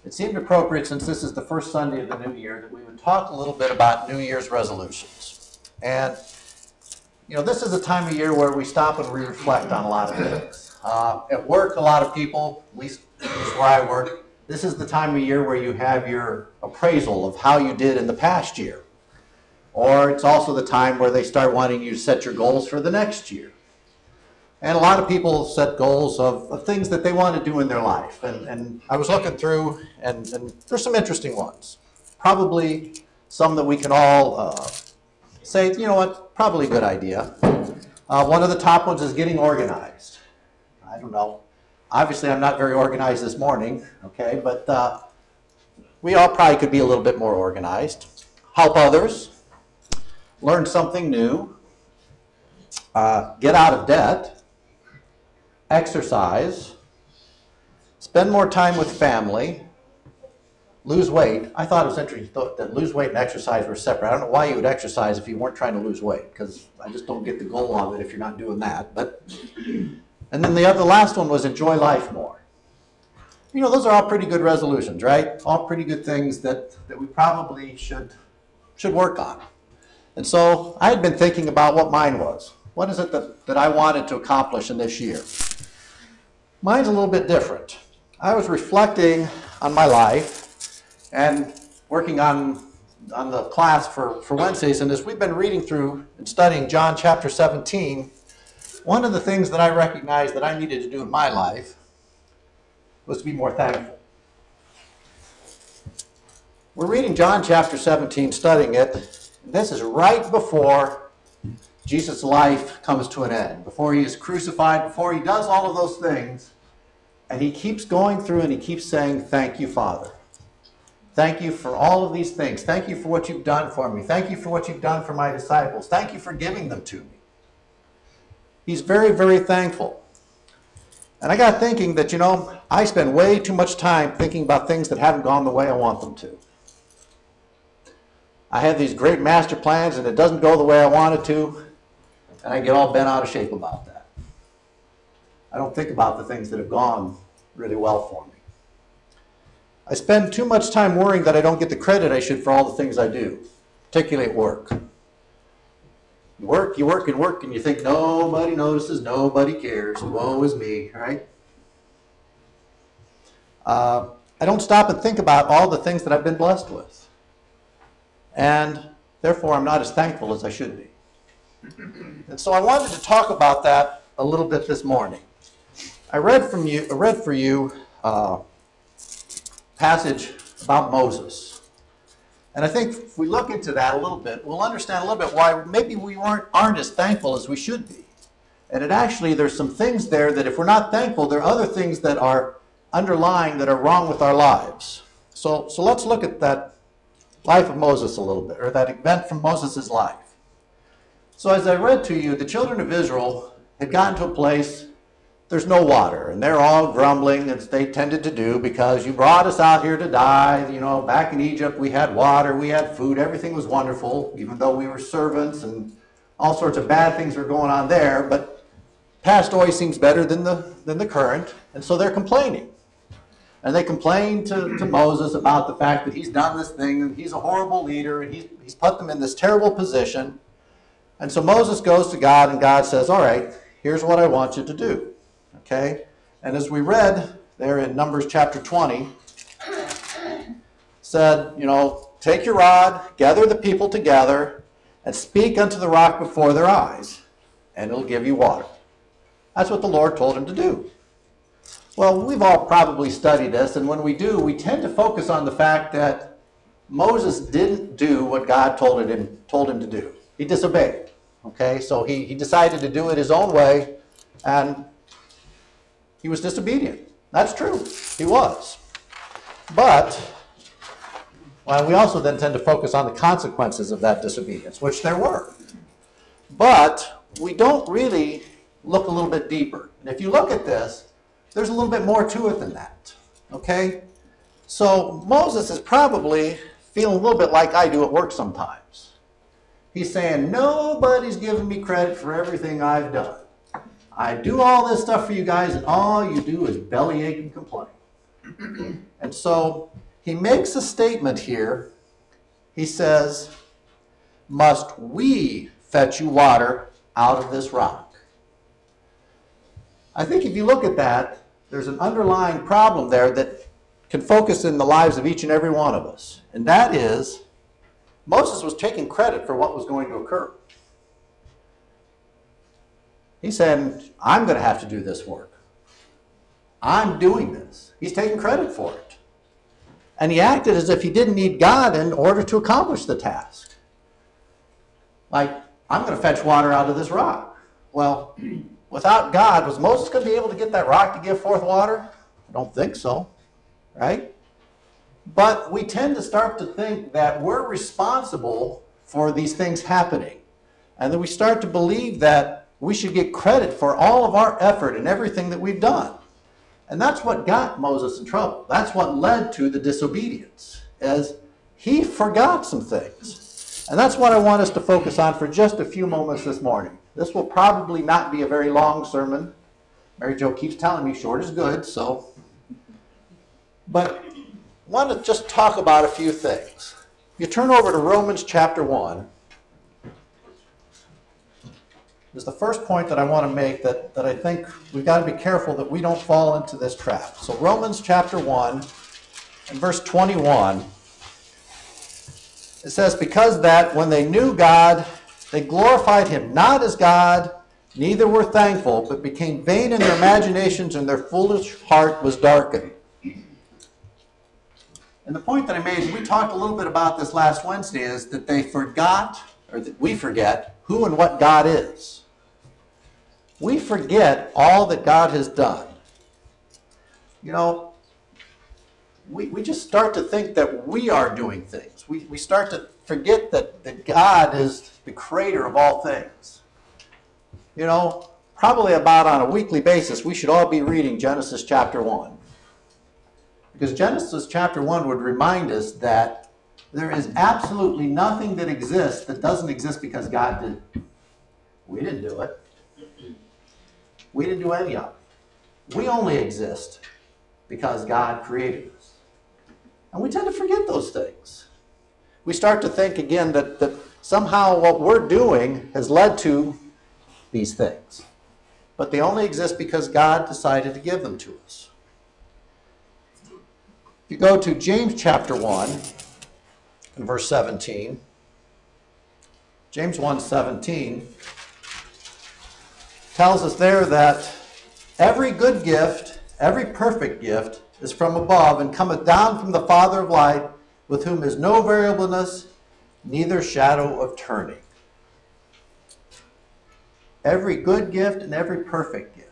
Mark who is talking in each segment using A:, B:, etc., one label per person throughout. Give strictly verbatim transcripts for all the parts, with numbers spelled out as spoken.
A: it seemed appropriate, since this is the first Sunday of the new year, that we would talk a little bit about New Year's resolutions. And, you know, this is a time of year where we stop and we reflect on a lot of things. Uh, at work, a lot of people, at least where I work, this is the time of year where you have your appraisal of how you did in the past year. Or it's also the time where they start wanting you to set your goals for the next year. And a lot of people set goals of, of things that they want to do in their life. And, and I was looking through, and, and there's some interesting ones. Probably some that we can all uh, say, you know what, probably a good idea. Uh, one of the top ones is getting organized. I don't know. Obviously, I'm not very organized this morning, okay? But uh, we all probably could be a little bit more organized. Help others. Learn something new. Uh, get out of debt. Exercise, spend more time with family, lose weight. I thought it was interesting that lose weight and exercise were separate. I don't know why you would exercise if you weren't trying to lose weight, because I just don't get the goal of it if you're not doing that. But, and then the other, the last one was enjoy life more. You know, those are all pretty good resolutions, right? All pretty good things that, that we probably should, should work on. And so I had been thinking about what mine was. What is it that, that I wanted to accomplish in this year? Mine's a little bit different. I was reflecting on my life and working on, on the class for, for Wednesdays, and as we've been reading through and studying John chapter seventeen, one of the things that I recognized that I needed to do in my life was to be more thankful. We're reading John chapter seventeen, studying it, and this is right before Jesus' life comes to an end, before he is crucified, before he does all of those things, and he keeps going through and he keeps saying, thank you, Father. Thank you for all of these things. Thank you for what you've done for me. Thank you for what you've done for my disciples. Thank you for giving them to me. He's very, very thankful. And I got thinking that, you know, I spend way too much time thinking about things that haven't gone the way I want them to. I have these great master plans and it doesn't go the way I want it to. And I get all bent out of shape about that. I don't think about the things that have gone really well for me. I spend too much time worrying that I don't get the credit I should for all the things I do, particularly at work. You work, you work and work, and you think nobody notices, nobody cares, woe is me, right? Uh, I don't stop and think about all the things that I've been blessed with. And therefore, I'm not as thankful as I should be. And so I wanted to talk about that a little bit this morning. I read from you, I read for you a passage about Moses. And I think if we look into that a little bit, we'll understand a little bit why maybe we weren't, aren't as thankful as we should be. And it actually, there's some things there that if we're not thankful, there are other things that are underlying that are wrong with our lives. So, so let's look at that life of Moses a little bit, or that event from Moses' life. So as I read to you, the children of Israel had gotten to a place, there's no water, and they're all grumbling, as they tended to do, because you brought us out here to die. You know, back in Egypt, we had water, we had food, everything was wonderful, even though we were servants, and all sorts of bad things were going on there, but past always seems better than the, than the current, and so they're complaining. And they complain to, to Moses about the fact that he's done this thing, and he's a horrible leader, and he's, he's put them in this terrible position. And so Moses goes to God, and God says, all right, here's what I want you to do. Okay? And as we read there in Numbers chapter twenty, said, you know, take your rod, gather the people together, and speak unto the rock before their eyes, and it'll give you water. That's what the Lord told him to do. Well, we've all probably studied this, and when we do, we tend to focus on the fact that Moses didn't do what God told him, told him to do. He disobeyed. Okay, so he, he decided to do it his own way, and he was disobedient. That's true. He was. But, well, we also then tend to focus on the consequences of that disobedience, which there were. But we don't really look a little bit deeper. And if you look at this, there's a little bit more to it than that. Okay? So Moses is probably feeling a little bit like I do at work sometimes. He's saying, nobody's giving me credit for everything I've done. I do all this stuff for you guys, and all you do is bellyache and complain. And so he makes a statement here. He says, must we fetch you water out of this rock? I think if you look at that, there's an underlying problem there that can focus in the lives of each and every one of us. And that is, Moses was taking credit for what was going to occur. He said, I'm going to have to do this work. I'm doing this. He's taking credit for it. And he acted as if he didn't need God in order to accomplish the task. Like, I'm going to fetch water out of this rock. Well, without God, was Moses going to be able to get that rock to give forth water? I don't think so, right? But we tend to start to think that we're responsible for these things happening. And then we start to believe that we should get credit for all of our effort and everything that we've done. And that's what got Moses in trouble. That's what led to the disobedience, as he forgot some things. And that's what I want us to focus on for just a few moments this morning. This will probably not be a very long sermon. Mary Jo keeps telling me short is good, so. But I want to just talk about a few things. You turn over to Romans chapter one. Is the first point that I want to make that, that I think we've got to be careful that we don't fall into this trap. So Romans chapter one and verse twenty-one, it says, because that when they knew God, they glorified him not as God, neither were thankful, but became vain in their imaginations, and their foolish heart was darkened. And the point that I made, and we talked a little bit about this last Wednesday, is that they forgot, or that we forget, who and what God is. We forget all that God has done. You know, we, we just start to think that we are doing things. We, we start to forget that, that God is the creator of all things. You know, probably about on a weekly basis, we should all be reading Genesis chapter one. Because Genesis chapter one would remind us that there is absolutely nothing that exists that doesn't exist because God did it. We didn't do it. We didn't do any of it. We only exist because God created us. And we tend to forget those things. We start to think again that, that somehow what we're doing has led to these things. But they only exist because God decided to give them to us. If you go to James chapter one and verse seventeen, James one seventeen tells us there that every good gift, every perfect gift is from above and cometh down from the Father of light, with whom is no variableness, neither shadow of turning. Every good gift and every perfect gift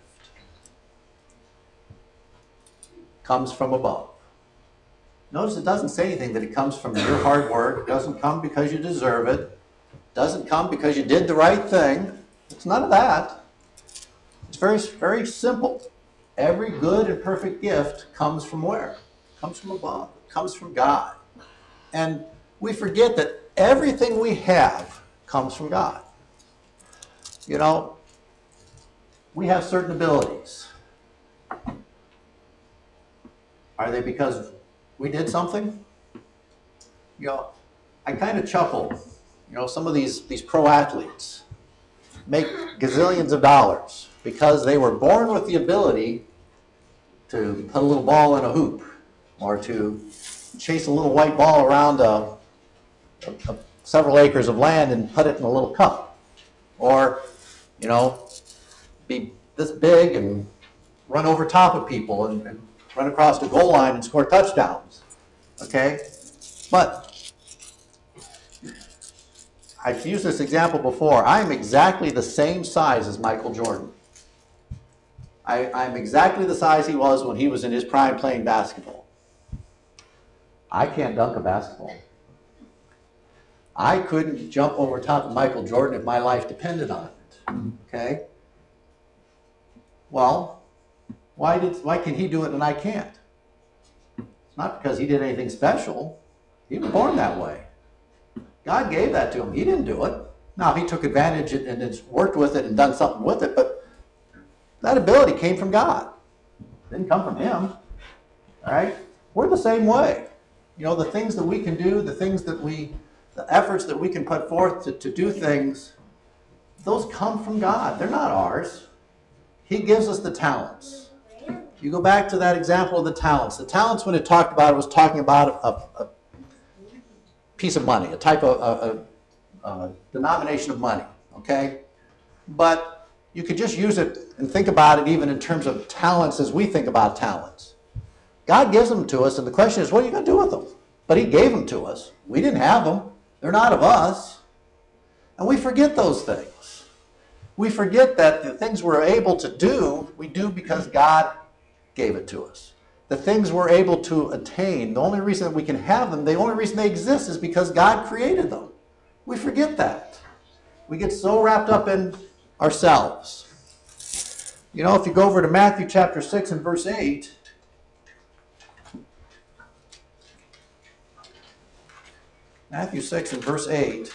A: comes from above. Notice it doesn't say anything that it comes from your hard work. It doesn't come because you deserve it. It doesn't come because you did the right thing. It's none of that. It's very, very simple. Every good and perfect gift comes from where? It comes from above. It comes from God. And we forget that everything we have comes from God. You know, we have certain abilities. Are they because we did something? You know, I kind of chuckle. You know, some of these, these pro athletes make gazillions of dollars because they were born with the ability to put a little ball in a hoop or to chase a little white ball around a, a, a several acres of land and put it in a little cup. Or, you know, be this big and run over top of people and, and run across the goal line and score touchdowns. Okay? But I've used this example before. I am exactly the same size as Michael Jordan. I, I'm exactly the size he was when he was in his prime playing basketball. I can't dunk a basketball. I couldn't jump over top of Michael Jordan if my life depended on it. Okay? Well, why did why can he do it and I can't? It's not because he did anything special. He was born that way. God gave that to him. He didn't do it. Now, he took advantage and has worked with it and done something with it, but that ability came from God. It didn't come from him. All right? We're the same way. You know, the things that we can do, the things that we, the efforts that we can put forth to, to do things, those come from God. They're not ours. He gives us the talents. You go back to that example of the talents. The talents, when it talked about it, was talking about a, a piece of money, a type of a, a, a denomination of money, okay? But you could just use it and think about it even in terms of talents as we think about talents. God gives them to us, and the question is, what are you going to do with them? But he gave them to us. We didn't have them. They're not of us. And we forget those things. We forget that the things we're able to do, we do because God gave it to us. The things we're able to attain, the only reason that we can have them, the only reason they exist is because God created them. We forget that. We get so wrapped up in ourselves. You know, if you go over to Matthew chapter six and verse eight, Matthew six and verse eight,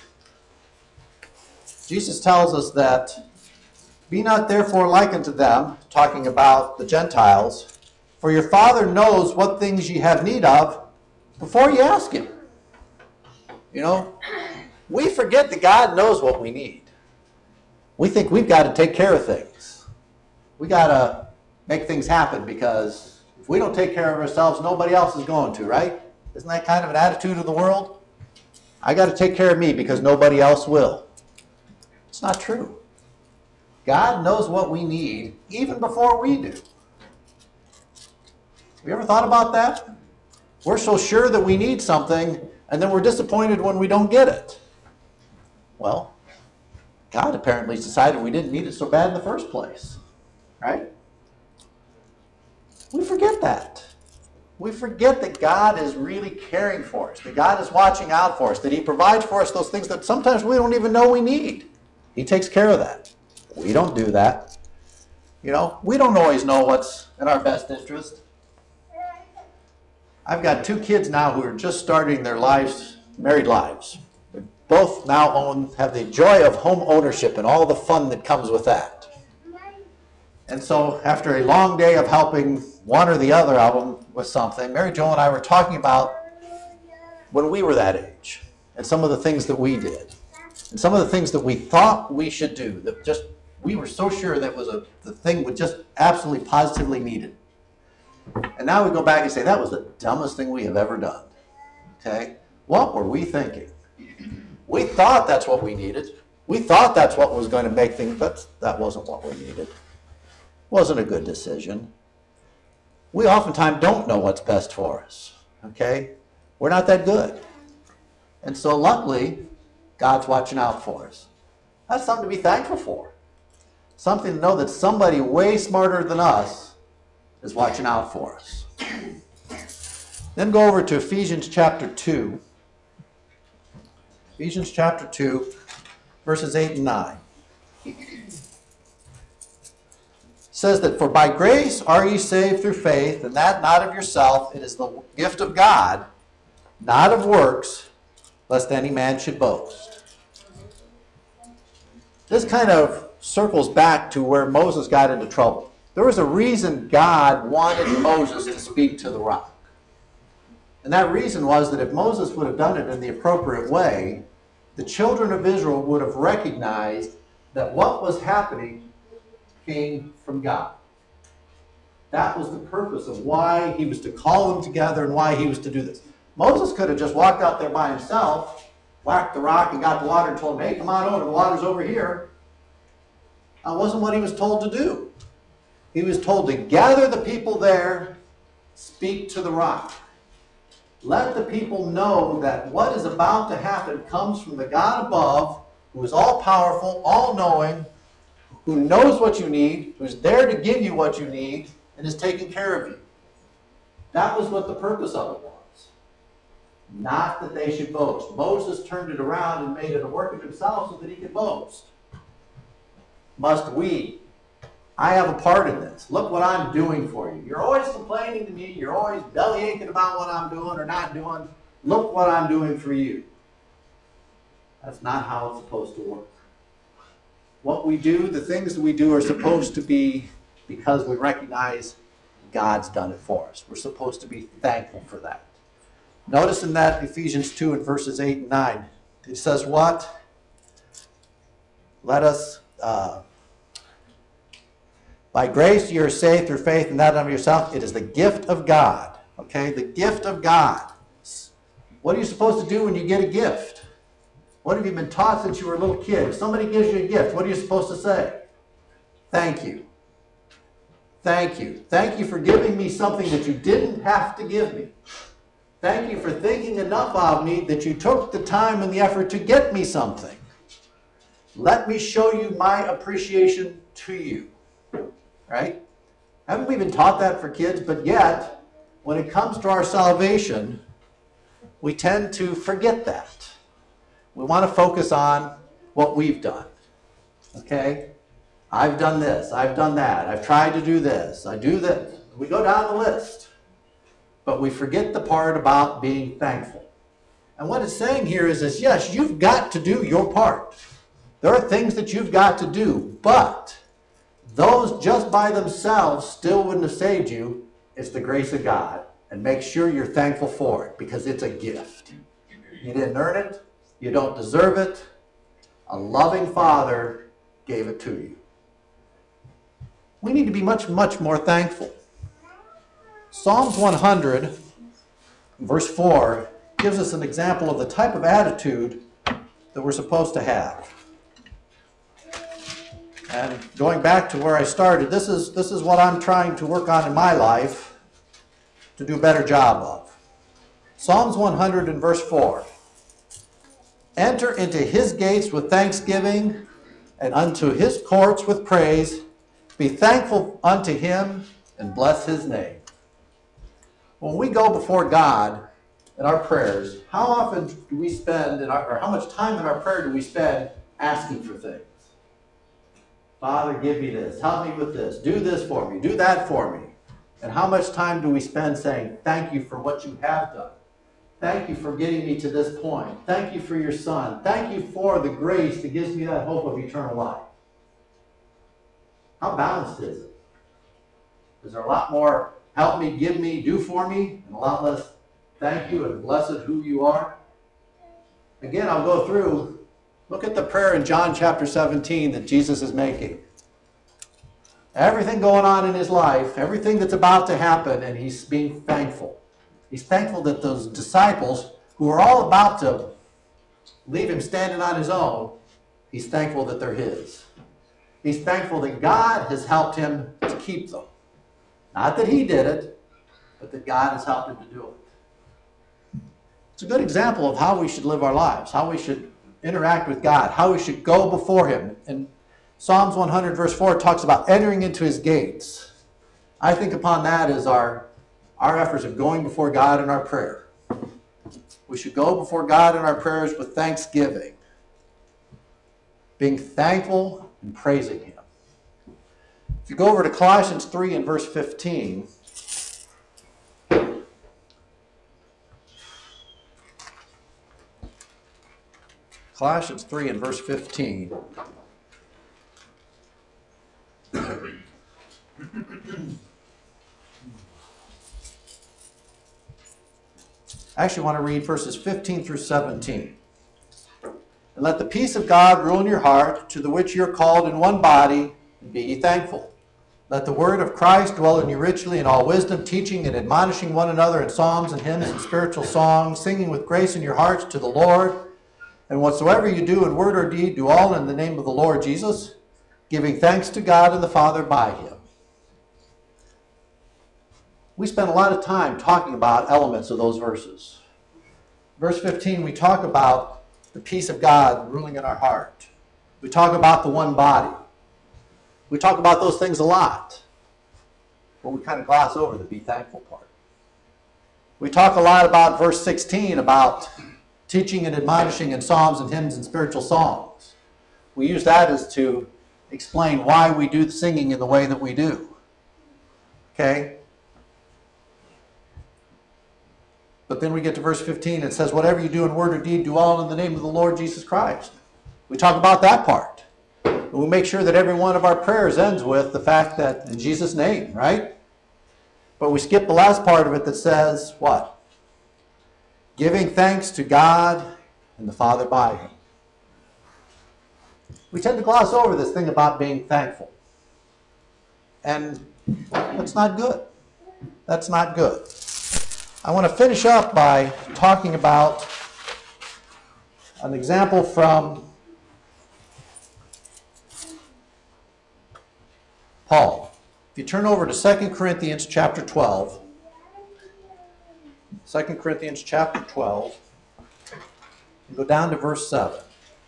A: Jesus tells us that, "Be not therefore like unto them," talking about the Gentiles, "for your Father knows what things ye have need of before ye ask him." You know, we forget that God knows what we need. We think we've got to take care of things. We got to make things happen because if we don't take care of ourselves, nobody else is going to, right? Isn't that kind of an attitude of the world? I got to take care of me because nobody else will. It's not true. God knows what we need even before we do. Have you ever thought about that? We're so sure that we need something, and then we're disappointed when we don't get it. Well, God apparently decided we didn't need it so bad in the first place, right? We forget that. We forget that God is really caring for us, that God is watching out for us, that he provides for us those things that sometimes we don't even know we need. He takes care of that. We don't do that. You know, we don't always know what's in our best interest. I've got two kids now who are just starting their lives, married lives. They both now own, have the joy of home ownership and all the fun that comes with that. And so after a long day of helping one or the other of them with something, Mary Jo and I were talking about when we were that age and some of the things that we did and some of the things that we thought we should do that just we were so sure that was a the thing we just absolutely positively needed. And now we go back and say that was the dumbest thing we have ever done. Okay? What were we thinking? We thought that's what we needed. We thought that's what was going to make things, but that wasn't what we needed. Wasn't a good decision. We oftentimes don't know what's best for us. Okay? We're not that good. And so luckily, God's watching out for us. That's something to be thankful for. Something to know that somebody way smarter than us is watching out for us. Then go over to Ephesians chapter two. Ephesians chapter two, verses eight and nine. Says that, "For by grace are ye saved through faith, and that not of yourself, it is the gift of God, not of works, lest any man should boast." This kind of circles back to where Moses got into trouble. There was a reason God wanted Moses to speak to the rock. And that reason was that if Moses would have done it in the appropriate way, the children of Israel would have recognized that what was happening came from God. That was the purpose of why he was to call them together and why he was to do this. Moses could have just walked out there by himself, whacked the rock and got the water and told him, "Hey, come on over, the water's over here." That wasn't what he was told to do. He was told to gather the people there, speak to the rock. Let the people know that what is about to happen comes from the God above, who is all-powerful, all-knowing, who knows what you need, who's there to give you what you need, and is taking care of you. That was what the purpose of it was. Not that they should boast. Moses turned it around and made it a work of himself so that he could boast. Must we? I have a part in this. Look what I'm doing for you. You're always complaining to me. You're always belly aching about what I'm doing or not doing. Look what I'm doing for you. That's not how it's supposed to work. What we do, the things that we do are supposed to be because we recognize God's done it for us. We're supposed to be thankful for that. Notice in that Ephesians two and verses eight and nine, it says what? Let us, uh, by grace you are saved through faith, and that of yourself. It is the gift of God. Okay, the gift of God. What are you supposed to do when you get a gift? What have you been taught since you were a little kid? If somebody gives you a gift, what are you supposed to say? Thank you. Thank you. Thank you for giving me something that you didn't have to give me. Thank you for thinking enough of me that you took the time and the effort to get me something. Let me show you my appreciation to you. Right? Haven't we been taught that for kids? But yet, when it comes to our salvation, we tend to forget that. We want to focus on what we've done. Okay? I've done this. I've done that. I've tried to do this. I do this. We go down the list. But we forget the part about being thankful. And what it's saying here is this, yes, you've got to do your part. There are things that you've got to do, but those just by themselves still wouldn't have saved you. It's the grace of God. And make sure you're thankful for it, because it's a gift. You didn't earn it. You don't deserve it. A loving Father gave it to you. We need to be much, much more thankful. Psalms one hundred, verse four, gives us an example of the type of attitude that we're supposed to have. And going back to where I started, this is, this is what I'm trying to work on in my life to do a better job of. Psalms one hundred and verse four. Enter into his gates with thanksgiving, and unto his courts with praise. Be thankful unto him, and bless his name. When we go before God in our prayers, how often do we spend, in our, or how much time in our prayer do we spend asking for things? Father, give me this. Help me with this. Do this for me. Do that for me. And how much time do we spend saying, thank you for what you have done. Thank you for getting me to this point. Thank you for your Son. Thank you for the grace that gives me that hope of eternal life. How balanced is it? Is there a lot more help me, give me, do for me, and a lot less thank you and blessed who you are? Again, I'll go through. Look at the prayer in John chapter seventeen that Jesus is making. Everything going on in his life, everything that's about to happen, and he's being thankful. He's thankful that those disciples, who are all about to leave him standing on his own, he's thankful that they're his. He's thankful that God has helped him to keep them. Not that he did it, but that God has helped him to do it. It's a good example of how we should live our lives, how we should interact with God, how we should go before him. And Psalms one hundred verse four talks about entering into his gates. I think upon that as our, our efforts of going before God in our prayer. We should go before God in our prayers with thanksgiving, being thankful and praising him. If you go over to Colossians three and verse fifteen, Colossians three and verse fifteen. I actually want to read verses fifteen through seventeen. And let the peace of God rule in your heart, to the which you are called in one body, and be ye thankful. Let the word of Christ dwell in you richly in all wisdom, teaching and admonishing one another in psalms and hymns and spiritual songs, singing with grace in your hearts to the Lord. And whatsoever you do in word or deed, do all in the name of the Lord Jesus, giving thanks to God and the Father by him. We spend a lot of time talking about elements of those verses. Verse fifteen, we talk about the peace of God ruling in our heart. We talk about the one body. We talk about those things a lot, but we kind of gloss over the be thankful part. We talk a lot about verse sixteen, about teaching and admonishing in psalms and hymns and spiritual songs. We use that as to explain why we do the singing in the way that we do. Okay? But then we get to verse fifteen, it says, whatever you do in word or deed, do all in the name of the Lord Jesus Christ. We talk about that part. And we make sure that every one of our prayers ends with the fact that in Jesus' name, right? But we skip the last part of it that says, what? Giving thanks to God and the Father by him. We tend to gloss over this thing about being thankful. And that's not good. That's not good. I want to finish up by talking about an example from Paul. If you turn over to Second Corinthians chapter twelve, Second Corinthians chapter twelve, and go down to verse seven.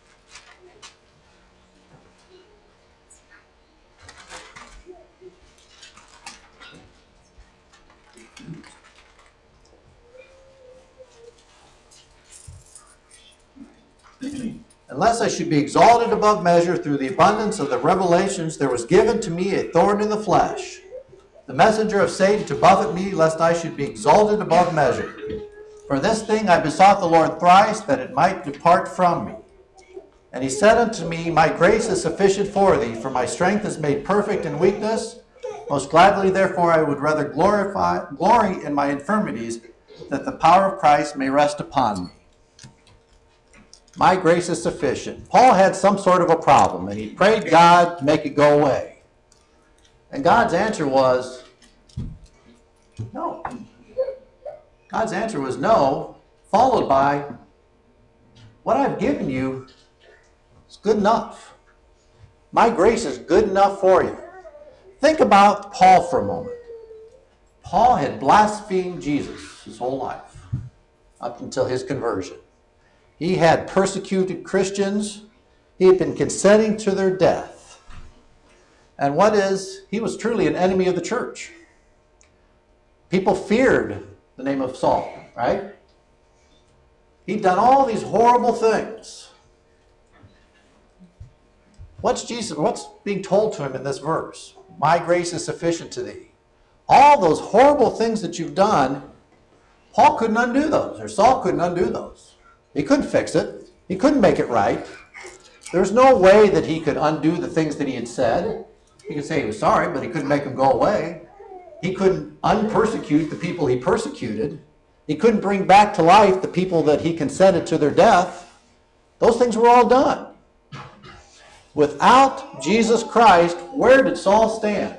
A: Unless I should be exalted above measure through the abundance of the revelations, there was given to me a thorn in the flesh, the messenger of Satan to buffet me, lest I should be exalted above measure. For this thing I besought the Lord thrice, that it might depart from me. And he said unto me, My grace is sufficient for thee, for my strength is made perfect in weakness. Most gladly, therefore, I would rather glorify, glory in my infirmities, that the power of Christ may rest upon me. My grace is sufficient. Paul had some sort of a problem, and he prayed God to make it go away. And God's answer was, no. God's answer was no, followed by, what I've given you is good enough. My grace is good enough for you. Think about Paul for a moment. Paul had blasphemed Jesus his whole life, up until his conversion. He had persecuted Christians. He had been consenting to their death. And what is, he was truly an enemy of the church. People feared the name of Saul, right? He'd done all these horrible things. What's Jesus, what's being told to him in this verse? My grace is sufficient to thee. All those horrible things that you've done, Paul couldn't undo those, or Saul couldn't undo those. He couldn't fix it. He couldn't make it right. There's no way that he could undo the things that he had said. He could say he was sorry, but he couldn't make them go away. He couldn't unpersecute the people he persecuted. He couldn't bring back to life the people that he consented to their death. Those things were all done. Without Jesus Christ, where did Saul stand?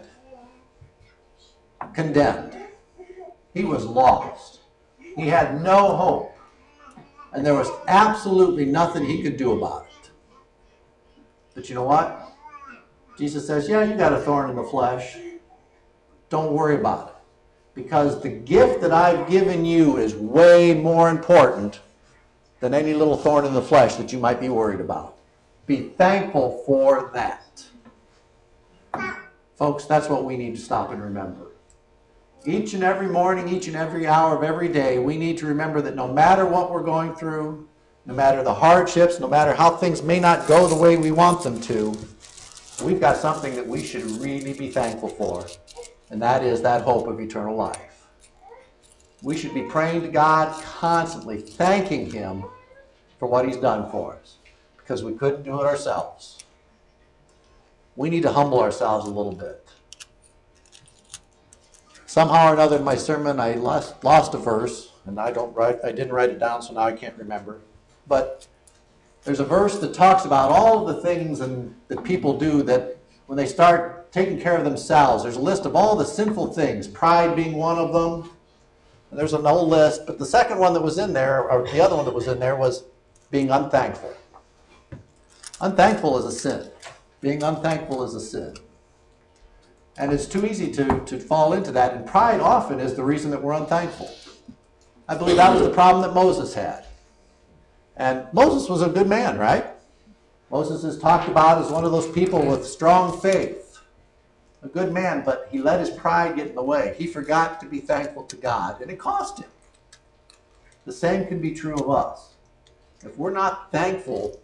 A: Condemned. He was lost. He had no hope. And there was absolutely nothing he could do about it. But you know what? Jesus says, yeah, you got a thorn in the flesh. Don't worry about it. Because the gift that I've given you is way more important than any little thorn in the flesh that you might be worried about. Be thankful for that. Folks, that's what we need to stop and remember. Each and every morning, each and every hour of every day, we need to remember that no matter what we're going through, no matter the hardships, no matter how things may not go the way we want them to, we've got something that we should really be thankful for, and that is that hope of eternal life. We should be praying to God constantly, thanking him for what he's done for us, because we couldn't do it ourselves. We need to humble ourselves a little bit. Somehow or another in my sermon, I lost, lost a verse, and I don't write. I didn't write it down, so now I can't remember. But there's a verse that talks about all of the things and, that people do that when they start taking care of themselves. There's a list of all the sinful things, pride being one of them. And there's an whole list, but the second one that was in there, or the other one that was in there, was being unthankful. Unthankful is a sin. Being unthankful is a sin. And it's too easy to, to fall into that. And pride often is the reason that we're unthankful. I believe that was the problem that Moses had. And Moses was a good man, right? Moses is talked about as one of those people with strong faith. A good man, but he let his pride get in the way. He forgot to be thankful to God, and it cost him. The same can be true of us. If we're not thankful,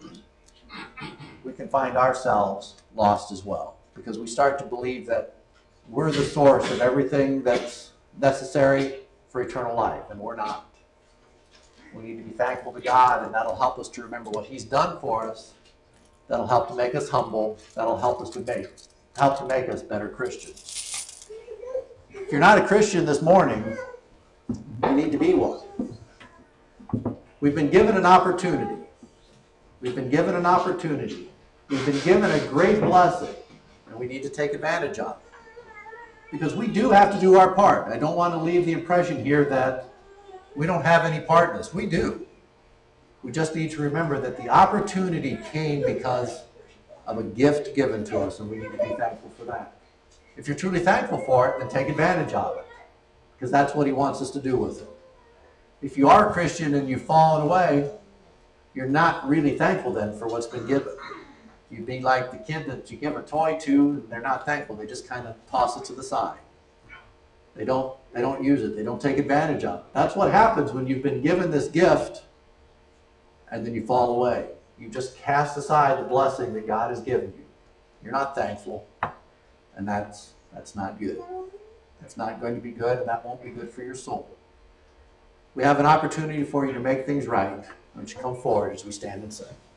A: we can find ourselves lost as well. Because we start to believe that we're the source of everything that's necessary for eternal life, and we're not. We need to be thankful to God, and that'll help us to remember what he's done for us. That'll help to make us humble. That'll help us to make, help to make us better Christians. If you're not a Christian this morning, you need to be one. We've been given an opportunity. We've been given an opportunity. We've been given a great blessing, and we need to take advantage of it. Because we do have to do our part. I don't want to leave the impression here that we don't have any part in this. We do. We just need to remember that the opportunity came because of a gift given to us, and we need to be thankful for that. If you're truly thankful for it, then take advantage of it, because that's what he wants us to do with it. If you are a Christian and you've fallen away, you're not really thankful then for what's been given. You'd be like the kid that you give a toy to, and they're not thankful. They just kind of toss it to the side. They don't, they don't use it. They don't take advantage of it. That's what happens when you've been given this gift and then you fall away. You just cast aside the blessing that God has given you. You're not thankful, and that's, that's not good. That's not going to be good, and that won't be good for your soul. We have an opportunity for you to make things right. Why don't you come forward as we stand and sing.